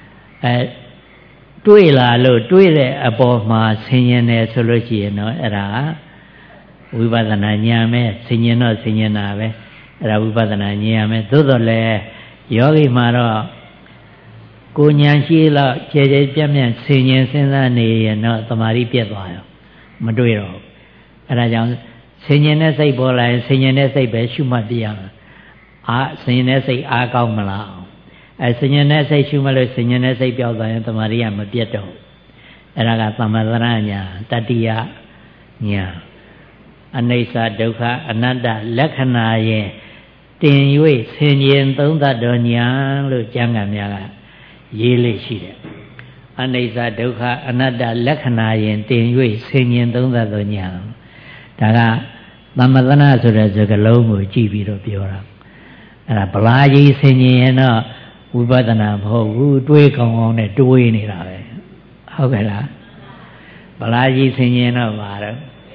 တွေးလာလို့တွေးတဲ့အပေါ်မှာဆင်ញင်တယ်ဆိုလို့ရှိရင်တော့အဲ့ဒါဝိပဿနာဉာဏ်ပဲဆင်ញင်တော့ဆင်ញင်တာပဲအဲ့ဒါဝိပဿနာဉာဏ်ပဲသို့တော်လည်းယောဂီမှာတော့ကိုဉာဏ်ရှိတော့ကြဲကြဲပြန့်ပြန့်ဆင်ញင်စဉ်းစားနေရင်တော့သမာဓိပြတ်သွားရောမတွေ့တော့အဲ့ဒါကြောင့်ဆင်ញင်တဲ့စိတ်ပေါ်လာရင်ဆင်ញင်တဲ့စိတ်ပဲရှုမှတ်ပြရမှာဆင်ញင်တဲ့စိတ်အားကောင်းမလားဆင်ញင်တဲ့စိတ်ရှုမှတ်လို့ဆင်ញင်တဲ့စိတ်ပြောက်သွားရင်သမာဓိကမပြတ်တော့အဲ့ဒါကသမ္မာသရညာတတိယညာအနိစ္စဒုက္ခအနတ္တလက္ခဏာရဲ့တင်၍ဆင်ញင်သုံးသတ်တော်ညာလို့ကျမ်းဂန်များကရေးလေ့ရှိတယ်အနိစ္စဒုက္ခအနတ္တလက္ခဏာရင်တင်၍ဆင်ញင်သုံးသတ်တော်ညာဒါကသမ္မာသနာဆိုတဲ့စကားလုံးကိုကြည့်ပြီးတော့ပြောတာအဲ့ဒါဗလာကြီးဆင်ញင်ရင်တော့ဝိပဿနာမဟုတ်ဘူးတွေးကောင်းကောင်းနဲ့တွေးနေတာပဲဟုတ်ကဲ့လားဗလာကြီးဆင်ញင်တော့ပါတော့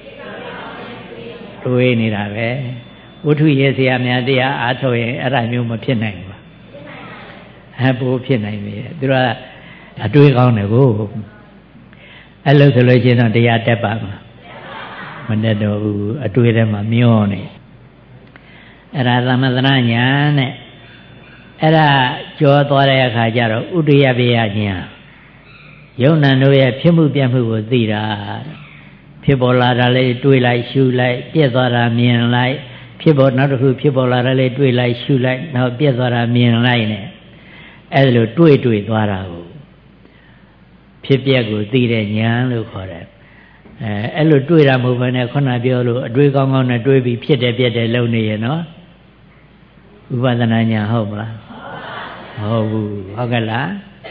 တွေးနေတာပဲဝိထုရဲ့ဆရာများတရားအားထုတ်ရင်အဲ့ဒါမျိုးမဖြစ်နိုင်ဘူးပို့ဖြစ်နိုင်ပြီသူကအတွေးကောင်းတယ်ကိုအဲ့လိုဆိုလို့ရှိရင်တော့တရားတက်ပါမတက်တော့ဘူးအတွေးထဲမှာမျောနေအဲ့ဒါသမထနာညာနဲ့အဲ့ဒါကြောသွားတဲ့အခါကျတော့ဥဒိယပယညာယုံနံတို့ရဲ့ဖြစ်မှုပြတ်မှုကိုသိတာဖြစ်ပေါ်လာတာလေးတွေးလိုက်ရှုလိုက်ပြည့်သွားတာမြင်လိုက်ဖြစ်ပေါ်နောက်တစ်ခုဖြစ်ပေါ်လာတာလေးတွေးလိုက်ရှုလိုက်နောက်ပြည့်သွားတာမြင်လိုက်နဲ့အဲ့လိုတွေးသွားတာကိုဖြစ်ပျက်ကိုသိတဲ့ဉာဏ်လို့ခေါ်တယ်အဲ့လိုတွေးတာမဟုတ်ဘဲနဲ့ခုနပြောလို့အတွေးကောင်းကောင်းနဲ့တွေးပြီးဖြစ်တယ်ပြက်တယ်လုပ်နေရနော်ဝိပဿနာဉာဏ်ဟုတ်မလားမဟုတ်ဘူးဟုတ်ကဲ့လား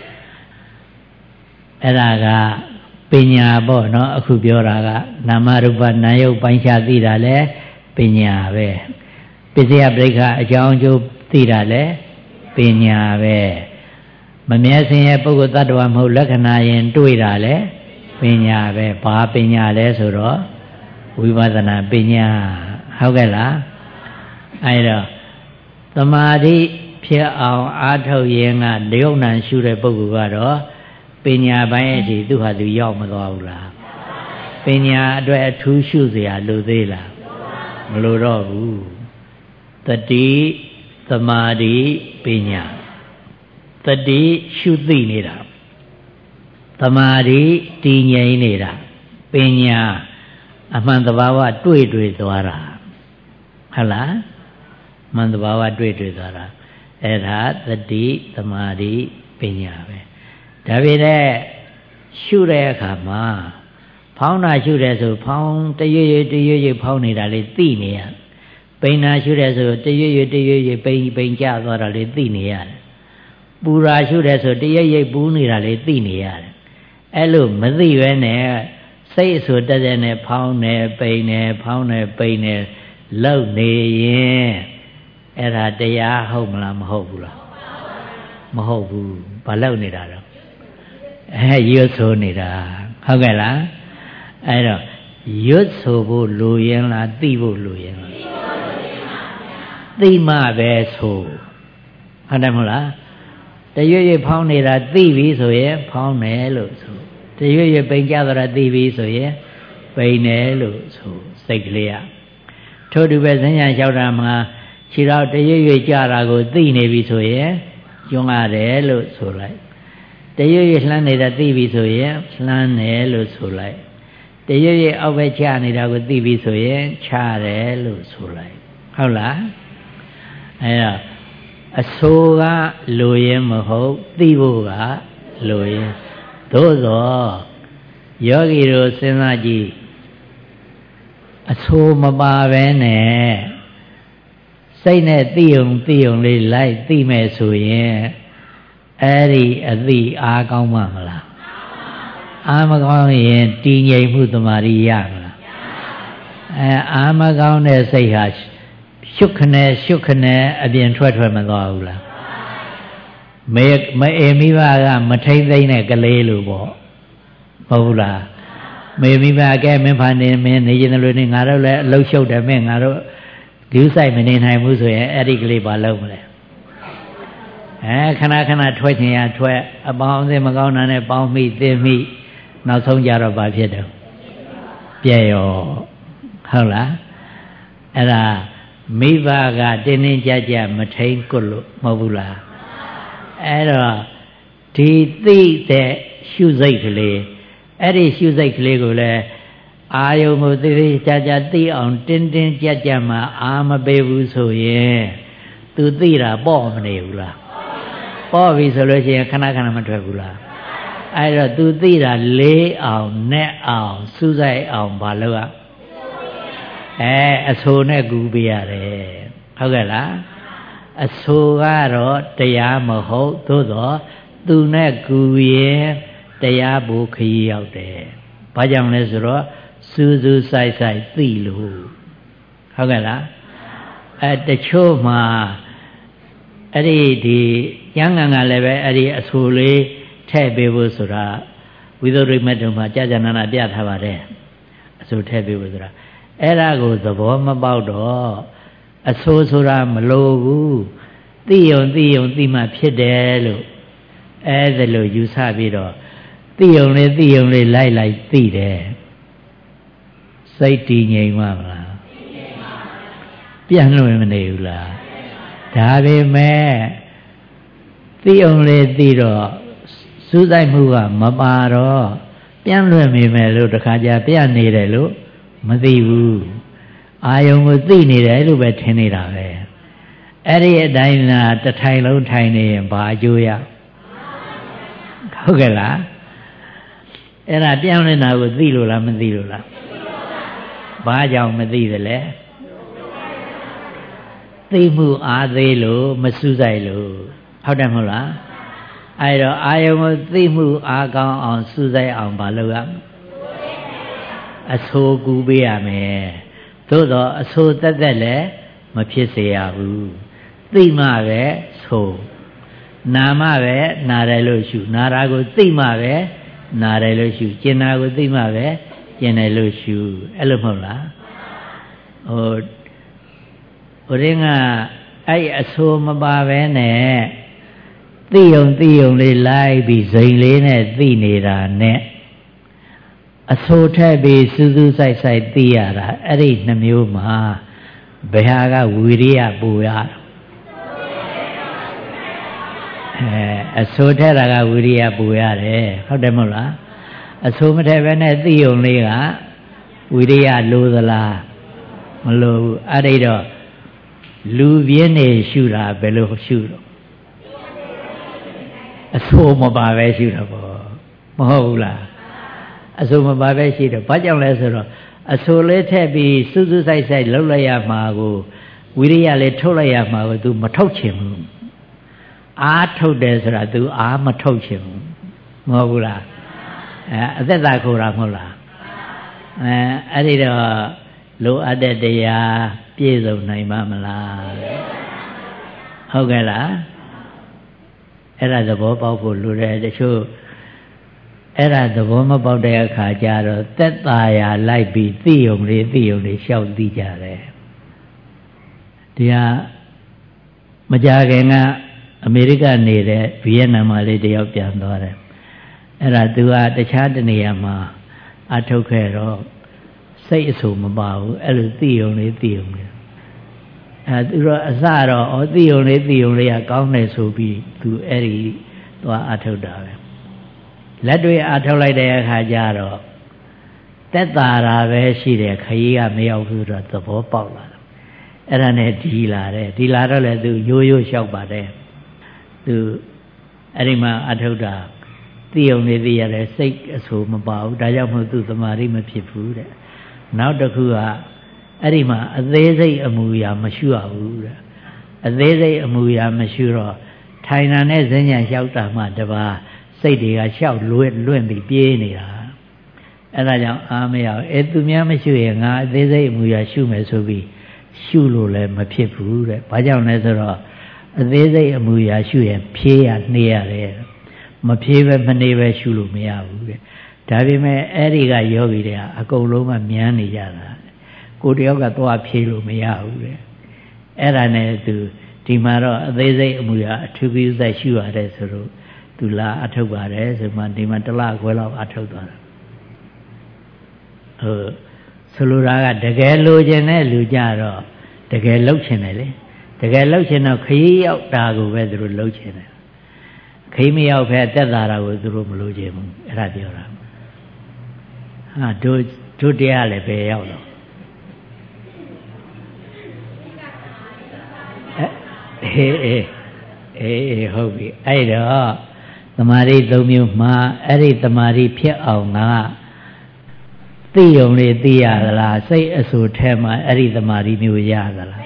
အဲ့ဒါကပညာပေါ့နော်အခုပြောတာကနာမရူပနာယုတ်ပိုင်းခြားသိတာလဲပညာပဲပစ္စယပရိက္ခအကြောင်းအကျိုးသိတာလဲပညာပဲမမြဲစင်ရဲ့ပုဂ္ဂိုလ်တ attva မဟုတ်လက္ခဏာရင်တွေးတာလဲပညာပဲဘာပညာလဲဆိုတော့ဝိပဿနာပညာဟုတ်ကဲ့လားအဲ့တော့သမာဓိဖြစ်အောင်အားထုတ်ရင်ကလျုံနံရှုတဲ့ပုဂ္ဂိုလ်ကတော့ပညာပိုင်းအထိသူဟာသူရောက်မသွားဘူးလားပညာအတွက်အထူးရှုเสียလိုသေးလားမလိုတော့ဘူးတတိသမာဓိပညာတတိရှုသိနေတာသမာဓိတည်ငြိမ်နေတာပညာအမှန်တဘာဝတွေ့သွားတာဟုတ်လားမှန်တဘာဝတွေ့သွားတာအဲ့ဒါတတိသမာဓိပညာပဲဒါပေမဲ့ရှုတဲ့အခါမှာဖောင်းတာရှုတယ်ဆိုဖောင်းတရွရွဖောင်းနေတာလေးသိနေရပိန်တာရှုတယ်ဆိုတရွရွပိန်ကျသွားတာလေးသိနေရတယ်ပူရာရှုတယ်ဆိုတရွပူနေတာလေးသိနေရတယ်အဲ့လိုမသိပဲနဲ့စိတ်ဆိုတက်တဲ့နဲ့ဖောင်းနေပိန်နေဖောင်းနေပိန်နေလောက်နေရင်အဲ့ဒါတရားဟုတ်မလားမဟုတ်ဘူးလားမဟုတ်ဘူးဘာလောက်နေတာတော့ရွတ်ဆိုနေတာဟုတ်ကဲ့လားအဲ့တော့ရွတ်ဆိုဖို့လိုရင်လားသိဖို့လိုရင်လားသိမှပဲဆိုဟုတ်တယ်မဟုတ်လားတရွရွဖောင်းနေတာသိပြီဆိုရင်ဖောင်းတယ်လို့ဆိုတရွရွပိန်ကြတော့သိပြီဆိုရင်ပိန်တယ်လို့ဆိုစိတ်ကလေးကထို့တူပဲဇဉ္ညာလျှောက်တာမှာခြေတော့တရွရွကြတာကိုသိနေပြီဆိုရင်ကျွမ်းရတယ်လို့ဆိုလိုက်တရွရွလှမ်းနေတာသိပြီဆိုရင်လှမ်းတယ်လို့ဆိုလိုက်တရွရွအောက်ပဲချနေတာကိုသိပြီဆိုရင်ချတယ်လို့ဆိုလိုက်ဟုတ်လားအဲ့တော့အဆိုကလိုရင်မဟုတ်သိဖို့ကလိုရင်သို့သောယောဂီတို့စဉ်းစားကြည့်အဆိုမပါဘဲနဲ့စိတ်နဲ့သိုံလေးလိုက်သိမဲ့ဆိုရင်အဲ့ဒီအသိအားကောင်းမှမလားအားမကောင်းရင်တည်ငြိမ်မှုတမာရီရမလားအားမကောင်းတဲ့စိတ်ဟာ ရှုခနဲ့အပြင်ထွက်မသွားဘူးလားမေမိဘကမထိမ့်သိမ့်တဲ့ကလေးလို့ပေါ့ဟုတ်ဘူးလားမေမိဘကဲမင်းဖာနေမင်းနေရင်လည်းနေငါတို့လည်းအလုရှုပ်တယ်မင်းငါတို့ဒီဥဆိုင်မနေနိုင်ဘူးဆိုရင်အဲ့ဒီကလေးဘာလုပ်မလဲခဏခဏထွက်ချင်ရထွက်အပေါင်းအသင်းမကောင်းတာနဲ့ပေါင်းမိသိမိနောက်ဆုံးကြတော့ဘာဖြစ်တယ်ပြည့်ရောဟုတ်လားအဲ့ဒါမိဘကတင်းတင်းကြပ်ကြပ်မထိန်ကွလို့မဟုတ်ဘူးလားအဲ့တော့ဒီသိတဲ့ရှုစိတ်ကလေးအဲ့ဒီရှုစိတ်ကလေးကိုလည်းအာယုံကိုသိသိကြပ်ကြပ်သိအောင်တင်းတင်းကြပ်ကြပ်မှအာမပေးဘူးဆိုရင်သူသိတာပေါ့မနေဘူးလားပေါ့ပြီဆိုလို့ရှိရင်ခဏခဏမထွက်ဘူးလားအဲ့တော့သူသိတာလေးအောင်နဲ့အောင်စူးစိုက်အောင်မလုပ်ရအဆိုနဲ့ကူပေးရတယ်ဟုတ်ကဲ့လားအဆိုကတော့တရားမဟုတ်သို့တော့သူနဲ့ကူရင်တရားဘုခရီးရောက်တယ်ဘာကြောင့်လဲဆိုတော့စူးစူးစိုက်စိုက်သိလို့ဟုတ်ကဲ့လားတချို့မှာအဲ့ဒီကျမ်းဂန်ကလည်းပဲအဲ့ဒီအဆိုလေးထည့်ပေးဖို့ဆိုတာဝိသုဒ္ဓိမတ်တုံမှာကြာကြာနာနာပြထားပါတယ်အဆိုထည့်ပေးဖို့ဆိုတာအဲ့ဒါကိုသဘောမပေါက်တော့အဆိုးဆိုတာမလိုဘူးသိယုံသိမှဖြစ်တယ်လို့အဲ့ဒါလို့ယူဆပြီးတော့သိယုံလေးလိုက်သိတယ်စိတ်တည်ငြိမ်မှမလားပြန့်လွင့်မနေဘူးလားဒါပေမဲ့သိယုံလေးသိတော့စူးစိုက်မှုကမပါတော့ပြန့်လွင့်မိမယ်လို့တခါကြပြန့်နေတယ်လို့မသိဘူးအာယုံကိုသိနေတယ်လို့ပဲထင်နေတာပဲအဲ့ဒီအတိုင်းသာတစ်ထိုင်လုံးထိုင်နေရင်ဘာအကျိုးရဟုတ်ကဲ့လားအဲ့ဒါပြောင်းနေတာကိုသိလို့လားမသိလို့လားဘာကြောင့်မသိသလဲသိမှုအားသေးလို့မစူးစိုက်လို့ဟုတ်တယ်မဟုတ်လားအဲ့တော့အာယုံကိုသိမှုအားကောင်းအောင်စူးစိုက်အောင်ဘာလုပ်ရအဆိုးကူပေးရမယ်သို့တော့အဆိုးတက်လည်းမဖြစ်စေရဘူးသိမှပဲဆိုနာမှပဲနာတယ်လို့ရှုနာတာကိုသိမှပဲနာတယ်လို့ရှုကျင်တာကိုသိမှပဲကျင်တယ်လို့ရှုအဲ့လိုမဟုတ်လားဟိုရင်းကအဲ့အဆိုးမပါပဲနဲ့သိယုံလေးလိုက်ပြီးဇိမ်လေးနဲ့သိနေတာနဲ့အဆိုးထက်ပြီးစူးစူးစိုက်စိုက်သိရတာအဲ့ဒီနှမျိုးမှာဘယ်ဟာကဝီရိယပူရအဆိုးထက်တာကဝီရိယပူရတယ်ဟုတ်တယ်မဟုတ်လားအဆိုးမထက်ပဲနဲ့သိယုံလေးကဝီရိယလိုသလားမလိုဘူးအဲ့ဒီတော့လူပြင်းနေရှုတာဘယ်လိုရှုတော့အဆိုးမပါပဲရှုတာပေါ့မဟုတ်ဘူးလားအဆိုးမပါပဲရှိတော့ဘာကြောင့်လဲဆိုတော့အဆိုးလေးထည့်ပြီးစူးစူးဆိုင်ဆိုင်လှုပ်လိုက်ရမှာကိုဝိရိယလေးထုတ်လိုက်ရမှာကို तू မထုတ်ချင်ဘူးအားထုတ်တယ်ဆိုတာ तू အားမထုတ်ချင်ဘူးမဟုတ်ဘူးလားအသက်သာခိုးတာမဟုတ်လားအဲ့ဒီတော့လိုအပ်တဲ့တရားပြည့်စုံနိုင်ပါမလားဟုတ်ကဲ့လားအဲ့ဒါသဘောပေါက်ဖို့လိုတယ်တချို့အဲ့ဒါသဘောမပေါက်တဲ့အခါကျတော့သက်သာရာလိုက်ပြီးသိယုံလေးရှောက်သိကြတယ်ဒီဟာမကြခင်ကအမေရိကနေတဲ့ဗီယက်နမ်မှာလေးတယောက်ပြန်သွားတယ်အဲ့ဒါသူကတခြားတနေရာမှာအထုတ်ခဲ့တော့စိတ်အဆူမပါဘူးအဲ့လိုသိယုံလေးသူတော့အစတော့သိယုံလေးကကောင်းတယ်ဆိုပြီးသူအဲ့ဒီသွားအထုတ်တာပဲလက်တွေအထုတ်လိုက်တဲ့အခါကျတော့သက်သာတာပဲရှိတယ်ခရီးကမရောက်ဘူးတော့သဘောပေါက်လာတယ်အဲ့ဒါနဲ့ဒီလာတော့လေသူရိုးလျှောက်ပါတယ်သူအဲ့ဒီမှာအထုတ်တာသိုံနေသိရတယ်စိတ်အဆူမပါဘူးဒါကြောင့်မို့သူသမာဓိမဖြစ်ဘူးတဲ့နောက်တစ်ခုကအဲ့ဒီမှာအသေးစိတ်အမူအရာမရှိရဘူးတဲ့အသေးစိတ်အမူအရာမရှိတော့ထိုင်တာနဲ့ဇဉ္ညာလျှောက်တာမှတပါးစိတ်တွေကလျှောက်လွင့်ပြီးပြေးနေတာအဲ့ဒါကြောင့်အားမရဘူးသူများမရှိရင်ငါအသေးစိတ်အမူအရာရှုမယ်ဆိုပြီးရှုလို့လည်းမဖြစ်ဘူးတဲ့ဘာကြောင့်လဲဆိုတော့အသေးစိတ်အမူအရာရှုရင်ဖြေးရနှေးရတယ်မဖြေးပဲမနှေးပဲရှုလို့မရဘူးတဲ့ဒါပေမဲ့အဲ့ဒီကယောဂီတွေကအကုန်လုံးကမြန်းနေကြတာကိုတယောက်ကသွားဖြေးလို့မရဘူးတဲ့အဲ့ဒါနဲ့သူဒီမှာတော့အသေးစိတ်အမူအရာအထူးပြုသက်ရှုရတယ်ဆိုတော့သူလာအထုတ်ပါတယ်ဆိုမှဒီမှာတစ်လခွဲလောက်အထုတ်သွားတာဆိုလိုတာကတကယ်လိုချင်တဲ့လူကြတော့တကယ်လှုပ်ချင်တယ်လေတကယ်လှုပ်ချင်တော့ခရီးရောက်တာကိုပဲသူတို့လှုပ်ချင်တယ်ခရီးမရောက်ဖဲတက်တာကိုသူတို့မလိုချင်ဘူးအဲ့ဒါပြောတာဟာတို့တရားလည်းပဲရောက်တော့အေးဟုတ်ပြီအဲ့တော့သမာဓိ၃မျိုးမှာအဲ့ဒီသမာဓိဖြစ်အောင်ကသိုံလေးသိရသလားစိတ်အဆူထဲမှာအဲ့ဒီသမာဓိမျိုးရသလား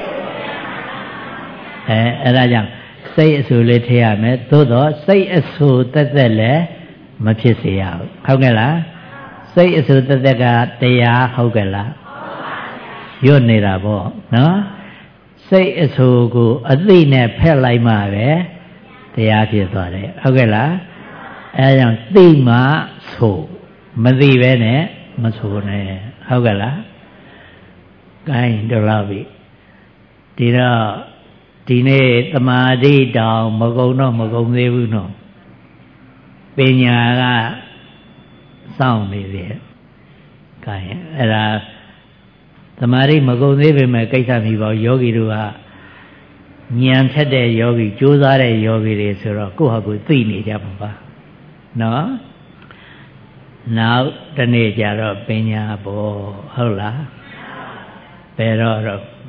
အဲ့ဒါကြောင့်စိတ်အဆူလေးထည့်ရမယ်သို့တော့စိတ်အဆူတက်တက်လည်းမဖြစ်စေရဘူးဟုတ်ကဲ့လားစိတ်အဆူတက်တက်ကတရားဟုတ်ကဲ့လားရွတ်နေတာပေါ့နော်စိတ်အဆူကိုအသိနဲ့ဖက်လိုက်မှပဲတရားဖြစ်သွားတယ်ဟုတ်ကဲ့လားအဲဒါကြောင့်သိမှဆိုမသိပဲနဲ့မဆိုနဲ့ဟုတ်ကဲ့လား gain တော့လာပြီဒီတော့ဒီနေ့သမာဓိတောင်မကုံတော့မကုံသေးဘူးနော်ပညာကစောင့်နေတယ် gain အဲ့ဒါသမာဓိမကုံသေးပေမဲ့ကိစ္စမီပါယောဂီတို့ကဉာဏ်ဖြတ်တဲ့ယောဂီကြိုးစားတဲ့ယောဂီတွေဆိုတော့ကိုယ့်ဟာကိုယ်သိနေကြမှာပါနော်နောက်တနေ့ကျတော့ပညာပေါ်ဟုတ်လားဘယ်တော့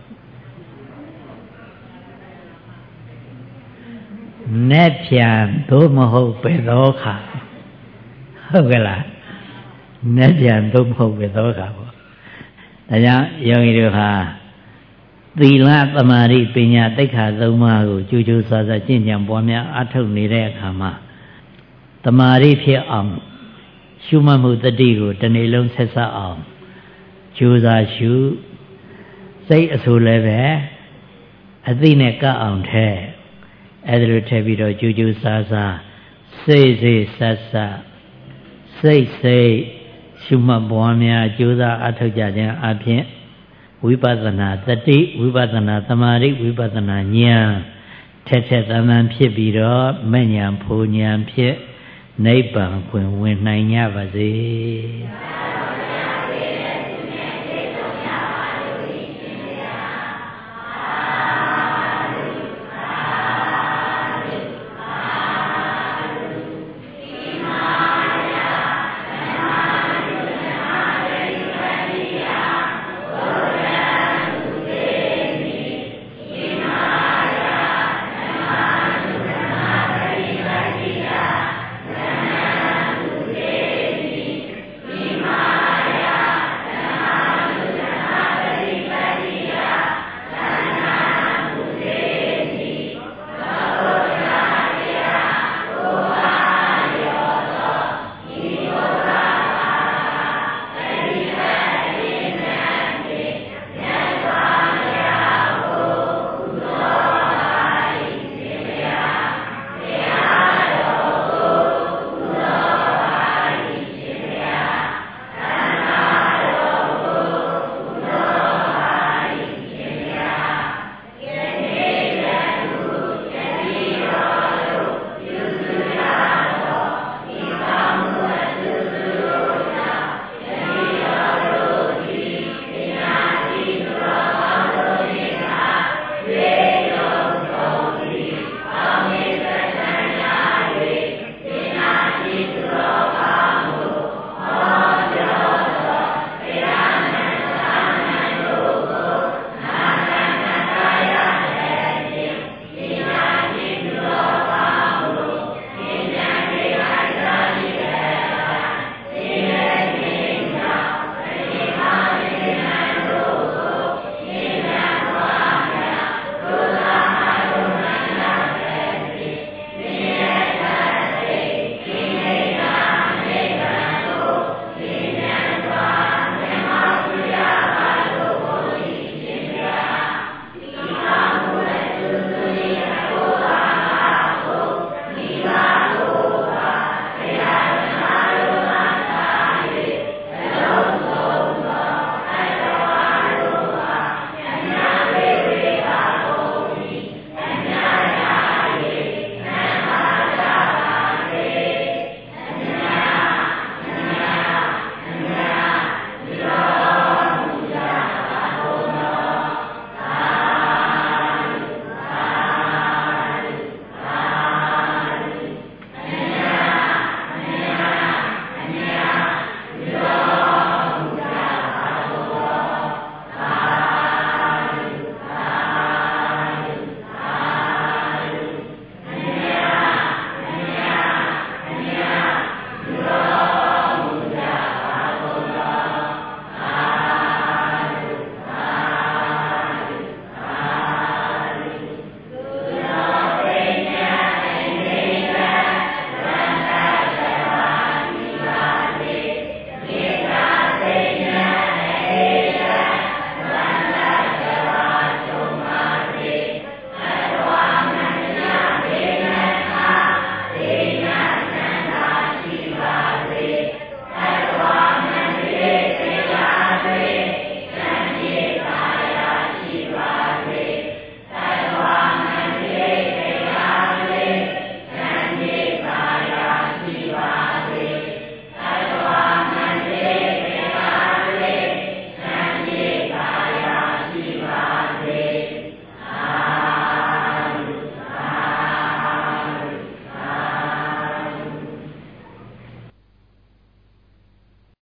နဲ့ပြန်သို့မဟုတ်ဘယ်သောခါဟုတ်ကဲ့လားနဲ့ပြန်သို့မဟုတ်ဘယ်သောခါပေါ့ဒါကြောင့်ယောဂီတို့ဟာသီလသမာဓိပညာသိက္ခာ၃ပါးကိုကြိုးကြိုးစားစားကျင့်ကြံပွားများအားထုတ်နေတဲ့အခါမှာသမာဓိဖြစ်အောင်ရှုမှတ်မှုတတိကိုတစ်နေ့လုံးဆက်ဆက်အောင်ကြိုးစားရှုစိတ်အဆူလည်းပဲအသိနဲ့ကပ်အောင်ထဲအဲ့ဒါလိုထည့်ပြီးတော့ကြိုးကြိုးစားစားစိတ်ဆက်ဆက်စိတ်ရှုမှတ်ပွားများကြိုးစားအားထုတ်ကြခြင်းအပြင်ဝိပဿနာတတိဝိပဿနာသမာဓိဝိပဿနာဉာဏ်ထက်ထက်သန်ဖြစ်ပြီးတော့မဲ့ဉာဏ်ဖူဉာဏ်ဖြစ်နိဗ္ဗာန်ခွင်ဝင်နိုင်ကြပါစေ